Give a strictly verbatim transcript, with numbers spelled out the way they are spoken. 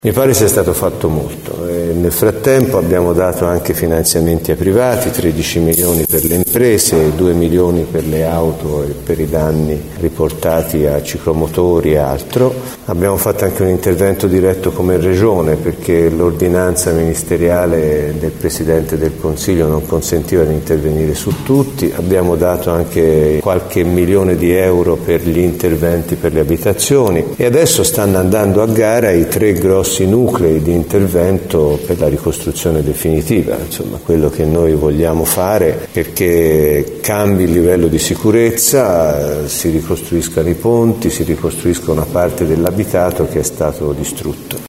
Mi pare sia stato fatto molto e nel frattempo abbiamo dato anche finanziamenti ai privati, tredici milioni per le imprese, due milioni per le auto e per i danni riportati a ciclomotori e altro. Abbiamo fatto anche un intervento diretto come Regione perché l'ordinanza ministeriale del Presidente del Consiglio non consentiva di intervenire su tutti. Abbiamo dato anche qualche milione di euro per gli interventi per le abitazioni e adesso stanno andando a gara i tre grossi nuclei di intervento per la ricostruzione definitiva, insomma quello che noi vogliamo fare perché cambi il livello di sicurezza, si ricostruiscano i ponti, si ricostruisca una parte dell'abitato che è stato distrutto.